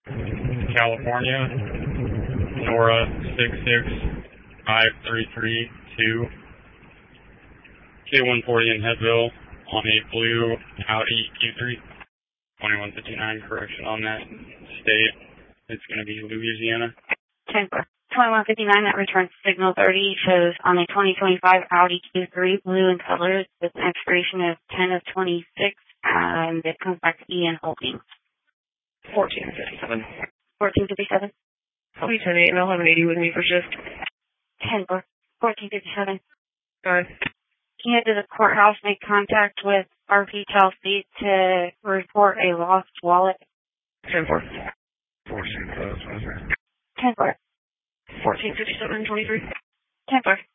California, Nora 66533 K140 in Headville on a blue Audi Q3. 2159, correction on that state. It's going to be Louisiana. 2159, that returns signal 30, shows on a 2025 Audi Q3, blue in color, with an expiration of 10 of 26, and it comes back to Ian Holdings. 1457. 1457. Please 10-8 and I'll have an 80 with me for shift. 1457. Alright. Ian, did the courthouse make contact with RP Chelsea to report a lost wallet? 10-4. 14,000. 10-4. 1457-23. 10-4.